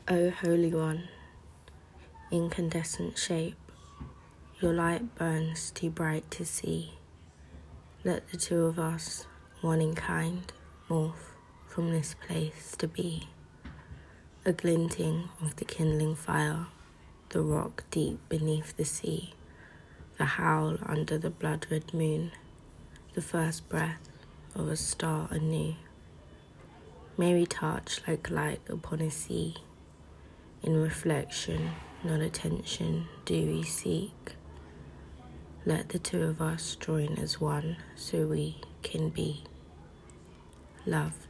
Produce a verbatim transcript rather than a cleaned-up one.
O Holy One, incandescent shape, your light burns too bright to see. Let the two of us, one in kind, morph from this place to be. A glinting of the kindling fire, the rock deep beneath the sea, the howl under the blood-red moon, the first breath of a star anew. May we touch like light upon a sea. In reflection, not attention, do we seek. Let the two of us join as one so we can be loved.